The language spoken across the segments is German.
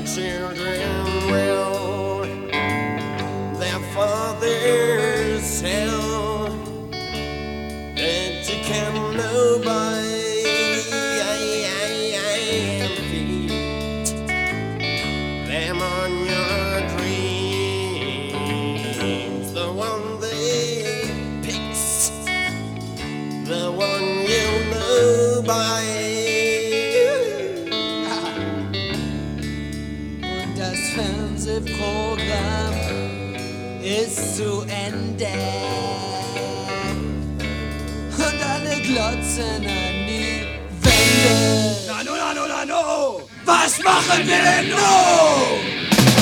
children will their fathers tell that you can know by feet them on your dreams, the one they picks, the one you know by. Das Fernsehprogramm ist zu Ende und alle glotzen an die Wände. Nano, was machen wir denn nun?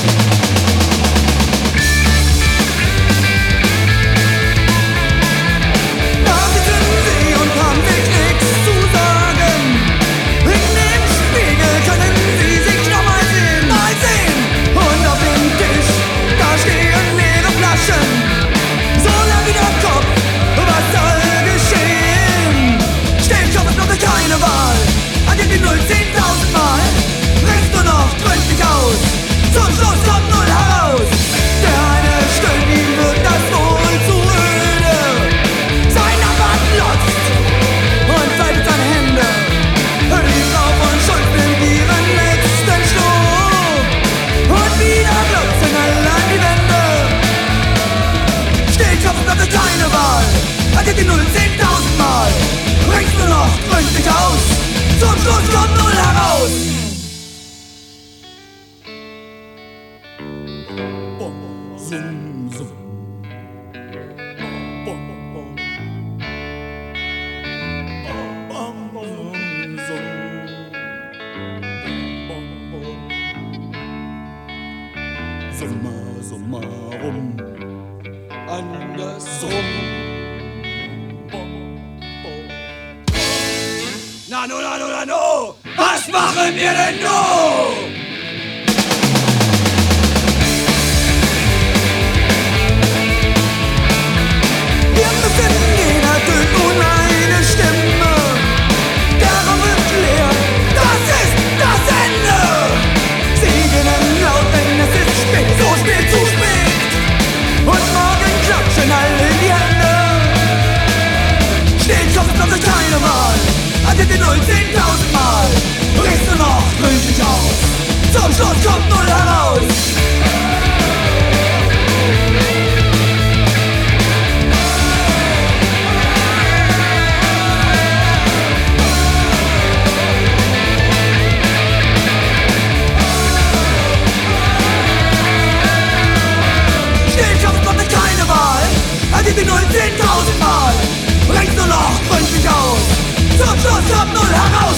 Die Null 10.000 Mal, bringst nur noch gründlich aus, zum Schluss kommt Null heraus. Summarum, andersrum. Nano, was machen wir denn nun? Wir müssen gehen, ertönt nun eine Stimme. Der Raum wird leer, das ist das Ende. Sie gehen laut, denn es ist spät, so spät, zu spät. Und morgen klatschen alle in die Hände. Steht Kopf, noch keine Wahl. Hatte die Null 10.000 Mal, bringst du noch gründlich aus, zum Schluss kommt Null heraus. Steht Kopf, noch keine Wahl, hatte die Null 10.000 Mal, bringst du noch gründlich aus. Zum Schluss kommt Null heraus!